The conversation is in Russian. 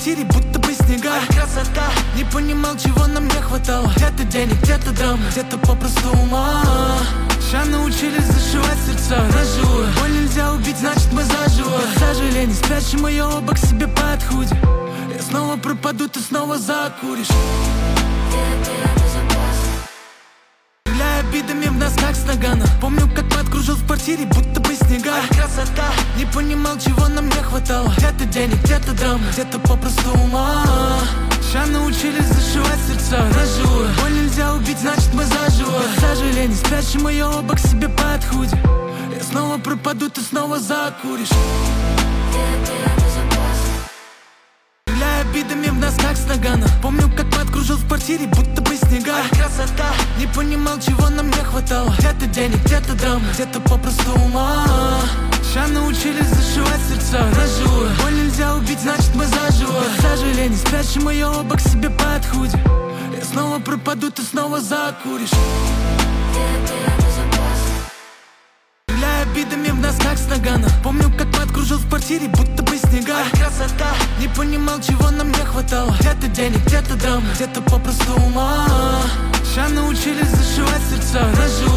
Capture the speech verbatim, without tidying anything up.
квартире, будто бы снега. Красота, не понимал, чего нам не хватало. Где-то денег, где-то драм, где-то попросту ума. Ща научились зашивать сердца наживую. Боль нельзя убить, значит мы заживо. Без сожалений, спрячем ее оба к себе под худи. Я снова пропаду, ты снова закуришь. Стреляя обидами в нас, как с нагана. Помню, как подкружил в квартире, будто бы снега. Красота, не понимал, чего нам не хватало. Где-то денег, где-то драм, где-то попросту ума. Ща научились зашивать сердца наживую. Боль нельзя убить, значит мы заживо. Без сожалений, спрячем ее оба к себе под худи. Я снова пропаду, ты снова закуришь. Стреляя обидами в нас, как с нагана. Помню, как подкружил в квартире, будто бы снега. Красота, не понимал, чего нам не хватало. Где-то денег, где-то драм, где-то попросту ума. Ща научились зашивать сердца наживую. Боль нельзя убить, значит мы заживо. Без сожалений, спрячем ее оба к себе под худи. Я снова пропаду, ты снова закуришь. Стреляя обидами в нас, как с нагана. Помню, как подкружил в квартире, будто бы снега. Красота, не понимал, чего нам не хватало. Где-то денег, где-то драм, где-то попросту ума. Ща научились зашивать сердца наживую.